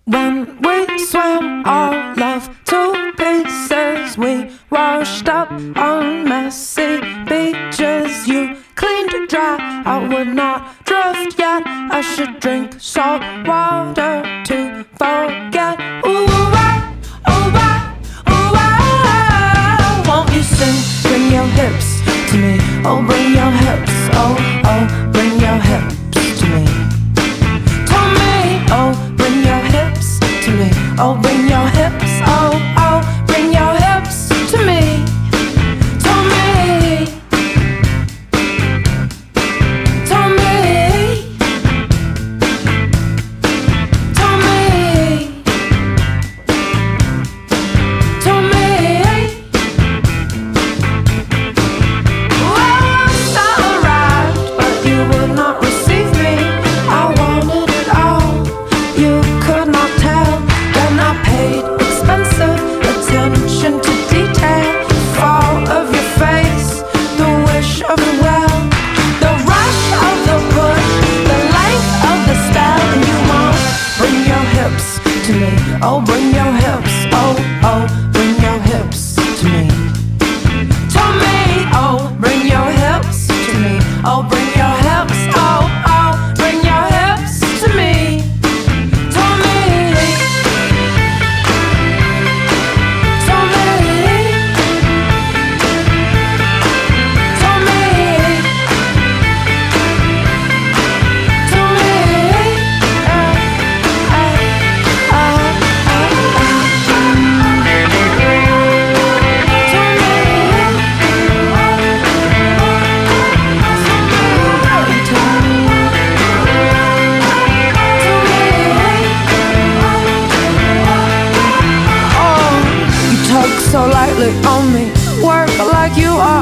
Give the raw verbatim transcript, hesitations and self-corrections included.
When we swam our love to pieces, we washed up on messy beaches. You cleaned it dry, I would not drift yet. I should drink salt water to forget. Ooh, ah, oh, ah, ooh, ah. Won't you sing? Bring your hips to me. Oh, bring your hips. Oh, oh, bring your hips to me. To me, oh, bring your hips to me. Oh, bring your hips. Oh, oh, bring your hips to me. To me. To me. To me. To me. Oh, I arrived, but you would not receive me. I wanted it all. You could not tell. Then I paid expensive attention to detail. The fall of your face, the wish of the well, the rush of the push, the length of the spell. And you won't bring your hips to me. Oh, bring your hips. Oh, oh, bring your hips to me. To me, oh, bring your hips to me. Oh, bring your hips. Oh, oh, bring your hips to me. To me. To me. To me. To me. Uh, uh, uh, so lightly on me, work like you are